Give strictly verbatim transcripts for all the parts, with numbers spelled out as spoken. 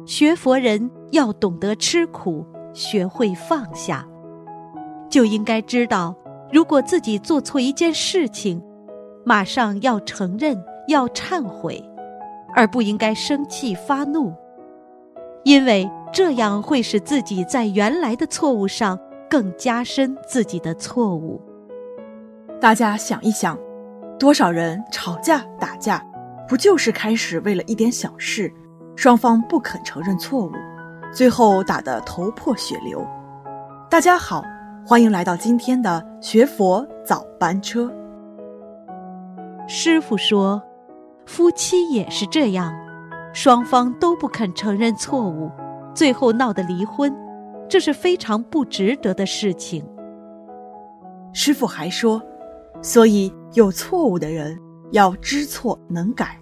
学佛人要懂得吃苦，学会放下，就应该知道，如果自己做错一件事情，马上要承认，要忏悔，而不应该生气发怒，因为这样会使自己在原来的错误上更加深自己的错误。 大家想一想，多少人吵架打架，不就是开始为了一点小事，双方不肯承认错误，最后打得头破血流。大家好，欢迎来到今天的学佛早班车。 师父说，夫妻也是这样，双方都不肯承认错误，最后闹得离婚，这是非常不值得的事情。 师父还说，所以有错误的人要知错能改。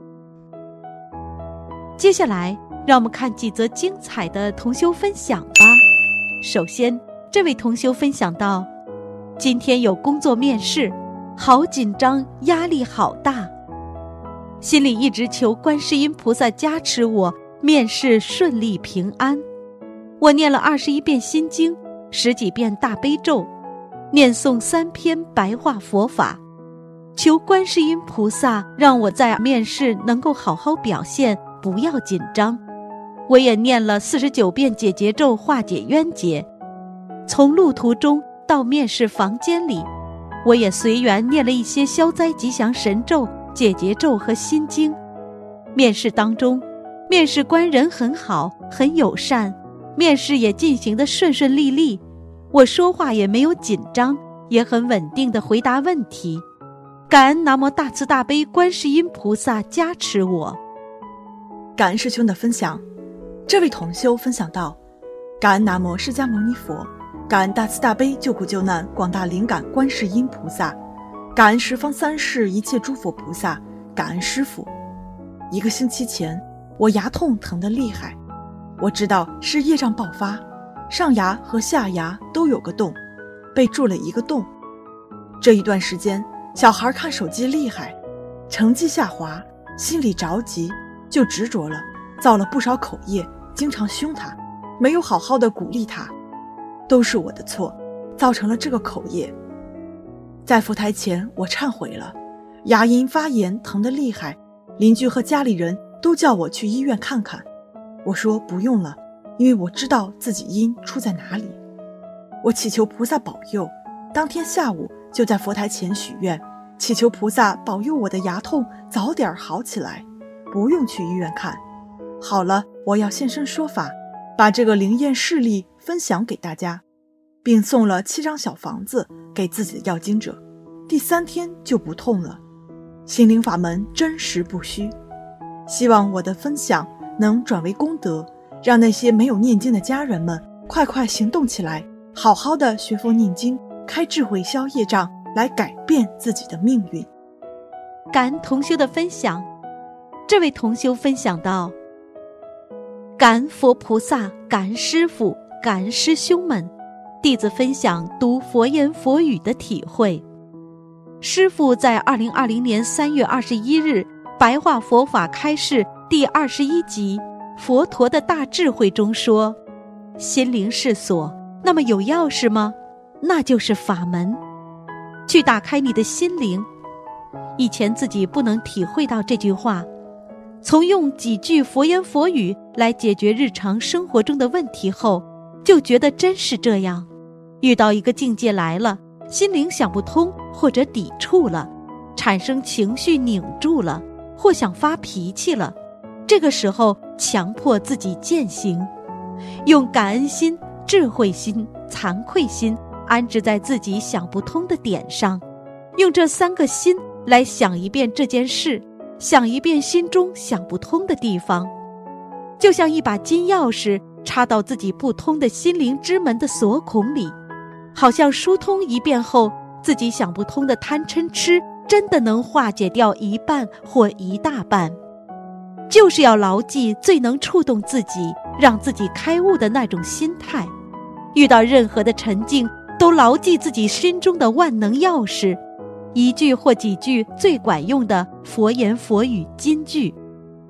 接下来让我们看几则精彩的同修分享吧。首先，这位同修分享到，今天有工作面试，好紧张，压力好大，心里一直求观世音菩萨加持我面试顺利平安。我念了二十一遍心经，十几遍大悲咒，念诵三篇白话佛法，求观世音菩萨让我在面试能够好好表现，不要紧张。我也念了四十九遍解结咒化解冤结。从路途中到面试房间里，我也随缘念了一些消灾吉祥神咒、解结咒和心经。面试当中，面试官人很好，很友善，面试也进行得顺顺利利，我说话也没有紧张，也很稳定地回答问题。感恩南无大慈大悲观世音菩萨加持我。 感恩师兄的分享。这位同修分享到，感恩南无释迦牟尼佛，感恩大慈大悲救苦救难广大灵感观世音菩萨，感恩十方三世一切诸佛菩萨，感恩师父。一个星期前，我牙痛疼得厉害，我知道是业障爆发，上牙和下牙都有个洞，被蛀了一个洞。这一段时间，小孩看手机厉害，成绩下滑，心里着急，就执着了，造了不少口业，经常凶他，没有好好的鼓励他，都是我的错，造成了这个口业。在佛台前，我忏悔了，牙龈发炎疼得厉害，邻居和家里人都叫我去医院看看，我说不用了，因为我知道自己因出在哪里。我祈求菩萨保佑，当天下午就在佛台前许愿，祈求菩萨保佑我的牙痛早点好起来，不用去医院看。好了，我要现身说法，把这个灵验事例分享给大家，并送了七张小房子给自己的要经者，第三天就不痛了。心灵法门真实不虚，希望我的分享能转为功德，让那些没有念经的家人们快快行动起来，好好的学佛念经，开智慧消业障，来改变自己的命运。 感恩同修的分享。这位同修分享到，感恩佛菩萨，感恩师父，感恩师兄们，弟子分享读佛言佛语的体会。师父在二零二零年三月二十一日白话佛法开示第二十一集佛陀的大智慧中说，心灵是锁，那么有钥匙吗？那就是法门，去打开你的心灵。以前自己不能体会到这句话，从用几句佛言佛语来解决日常生活中的问题后，就觉得真是这样。遇到一个境界来了，心灵想不通或者抵触了，产生情绪拧住了，或想发脾气了，这个时候强迫自己践行，用感恩心、智慧心、惭愧心安置在自己想不通的点上，用这三个心来想一遍这件事，想一遍心中想不通的地方，就像一把金钥匙插到自己不通的心灵之门的锁孔里，好像疏通一遍后，自己想不通的贪嗔痴真的能化解掉一半或一大半。就是要牢记最能触动自己，让自己开悟的那种心态。遇到任何的沉静，都牢记自己心中的万能钥匙，一句或几句最管用的佛言佛语金句。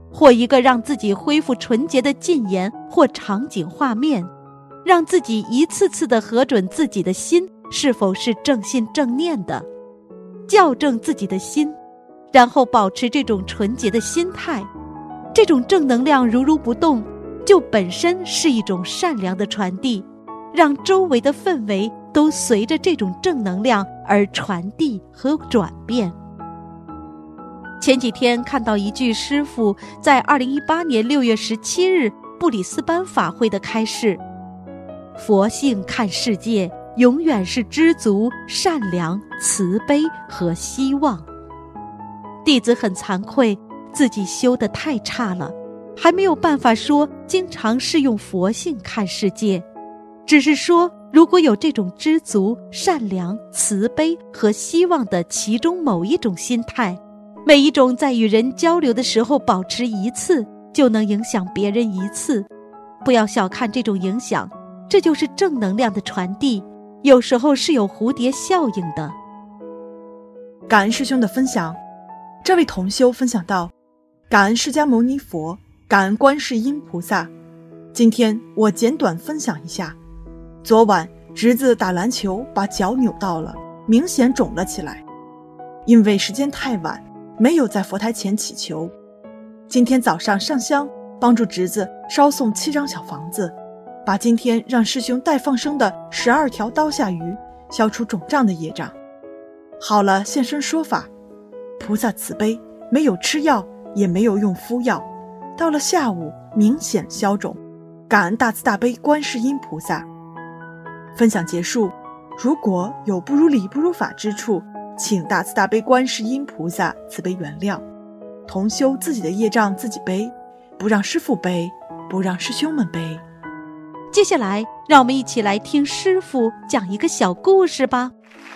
或一个让自己恢复纯洁的禁言或场景画面，让自己一次次地核准自己的心是否是正信正念的，校正自己的心，然后保持这种纯洁的心态。这种正能量如如不动，就本身是一种善良的传递，让周围的氛围都随着这种正能量而传递和转变。前几天看到一句师父在二零一八年六月十七日布里斯班法会的开示：佛性看世界，永远是知足、善良、慈悲和希望。弟子很惭愧，自己修得太差了，还没有办法说经常是用佛性看世界，只是说如果有这种知足、善良、慈悲和希望的其中某一种心态，每一种在与人交流的时候保持一次，就能影响别人一次。不要小看这种影响，这就是正能量的传递，有时候是有蝴蝶效应的。 感恩师兄的分享。这位同修分享到：感恩释迦牟尼佛，感恩观世音菩萨。今天我简短分享一下，昨晚侄子打篮球把脚扭到了，明显肿了起来。因为时间太晚，没有在佛台前祈求。今天早上上香，帮助侄子烧送七张小房子，把今天让师兄带放生的十二条刀下鱼消除肿胀的业障。好了，现身说法。菩萨慈悲，没有吃药，也没有用敷药，到了下午明显消肿，感恩大慈大悲观世音菩萨。分享结束，如果有不如理不如法之处，请大慈大悲观世音菩萨慈悲原谅。同修自己的业障自己背，不让师父背，不让师兄们背。 接下来让我们一起来听师父讲一个小故事吧。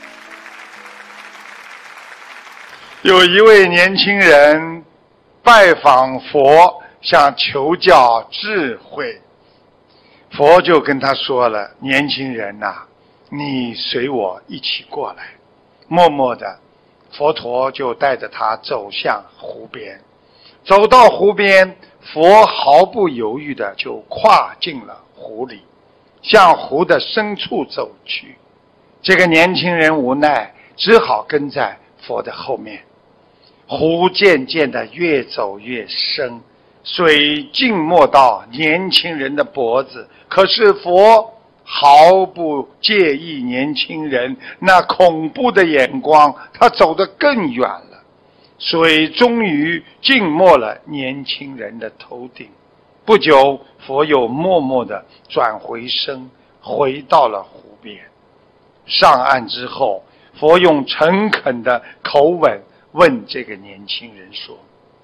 有一位年轻人拜访佛，想求教智慧。佛就跟他说了：年轻人呐、啊，你随我一起过来。默默的，佛陀就带着他走向湖边。走到湖边，佛毫不犹豫的就跨进了湖里，向湖的深处走去。这个年轻人无奈，只好跟在佛的后面。湖渐渐的越走越深，水浸没到年轻人的脖子，可是佛毫不介意年轻人那恐怖的眼光，他走得更远了。水终于浸没了年轻人的头顶。不久，佛又默默地转回身，回到了湖边。上岸之后，佛用诚恳的口吻问这个年轻人说：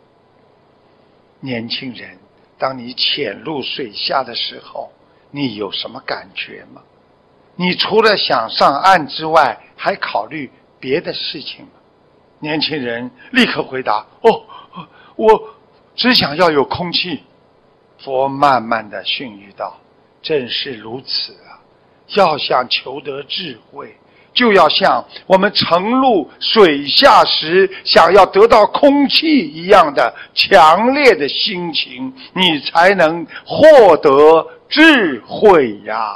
年轻人，当你潜入水下的时候，你有什么感觉吗？你除了想上岸之外，还考虑别的事情吗？年轻人立刻回答：哦，我只想要有空气。佛慢慢地训喻道：正是如此啊，要想求得智慧，就要像我们沉入水下时想要得到空气一样的强烈的心情，你才能获得智慧呀。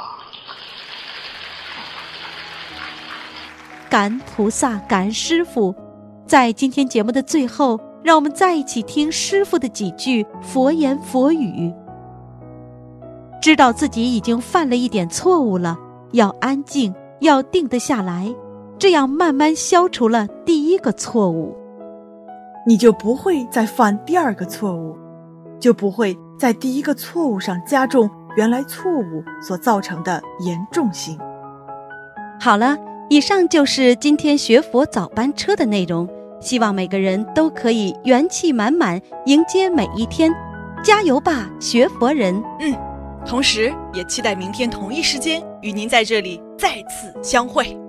感恩菩萨，感恩师父。在今天节目的最后，让我们再一起听师父的几句佛言佛语。知道自己已经犯了一点错误了，要安静，要定得下来，这样慢慢消除了第一个错误， 你就不会再犯第二个错误，就不会在第一个错误上加重原来错误所造成的严重性。 好了，以上就是今天学佛早班车的内容，希望每个人都可以元气满满迎接每一天，加油吧，学佛人。 嗯，同时也期待明天同一时间与您在这里再次相会。